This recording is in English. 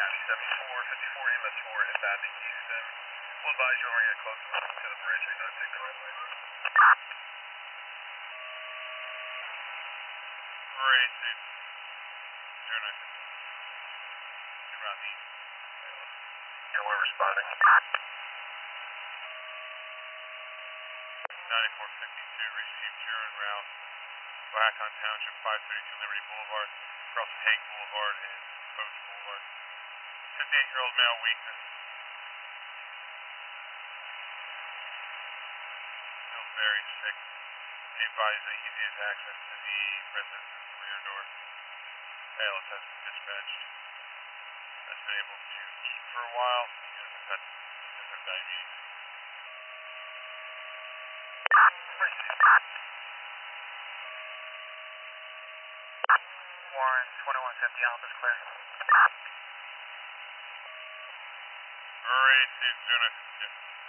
74, 54 EMS4 inbound to Houston. We'll advise you when we get close enough to the bridge, we know to take the right way. Great, dude. 096. Around the east. Yeah, we're responding. 9452, received your en route. Blackhawk Township, 532 Liberty Boulevard, across Tank Boulevard and Post Boulevard. 58-year-old male, weakness. Still very sick. Be advised the easiest access to the residence is the rear door. ALS has been dispatched. Has been able to eat for a while. He doesn't have diabetes. Warren, 2150 Alpha's clear. Great, dude. 096.